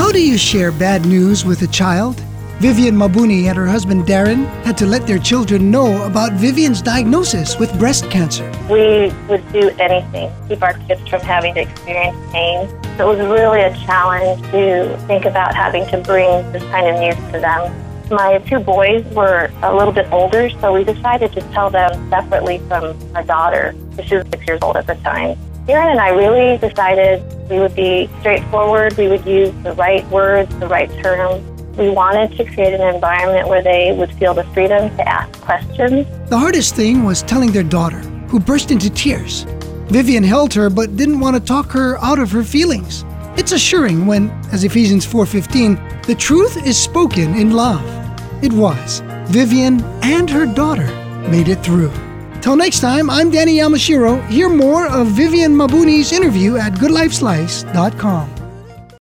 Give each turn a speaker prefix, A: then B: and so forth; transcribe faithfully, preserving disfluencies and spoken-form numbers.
A: How do you share bad news with a child? Vivian Mabuni and her husband Darren had to let their children know about Vivian's diagnosis with breast cancer.
B: We would do anything to keep our kids from having to experience pain. So it was really a challenge to think about having to bring this kind of news to them. My two boys were a little bit older, so we decided to tell them separately from our daughter. She was six years old at the time. Darren and I really decided we would be straightforward. We would use the right words, the right terms. We wanted to create an environment where they would feel the freedom to ask questions.
A: The hardest thing was telling their daughter, who burst into tears. Vivian held her but didn't want to talk her out of her feelings. It's assuring when, as Ephesians four fifteen, the truth is spoken in love. It was. Vivian and her daughter made it through. Till next time, I'm Danny Yamashiro. Hear more of Vivian Mabuni's interview at good life slice dot com.